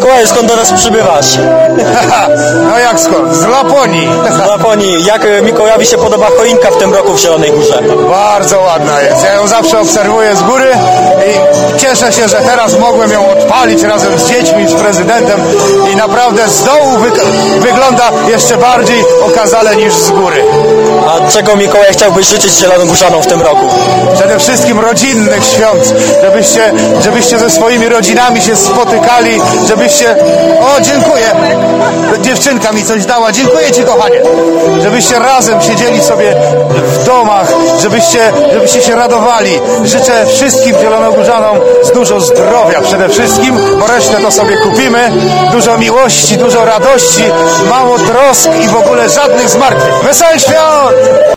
Mikołaju, skąd do nas przybywasz? No jak skąd? Z Laponii. Z Laponii. Jak Mikołajowi się podoba choinka w tym roku w Zielonej Górze? Bardzo ładna jest. Ja ją zawsze obserwuję z góry i cieszę się, że teraz mogłem ją odpalić razem z dziećmi, z prezydentem i naprawdę z dołu wygląda jeszcze bardziej okazale niż z góry. A czego Mikołaj chciałbyś życzyć Zielonogórzanom w tym roku? Przede wszystkim rodzinnych świąt, żebyście ze swoimi rodzinami się spotykali, żebyście... O, dziękuję! Dziewczynka mi coś dała. Dziękuję Ci, kochanie! Żebyście razem siedzieli sobie w domach, żebyście się radowali. Życzę wszystkim zielonogórzanom dużo zdrowia przede wszystkim, bo resztę to sobie kupimy. Dużo miłości, dużo radości, mało trosk i w ogóle żadnych zmartwień. Wesołych świąt!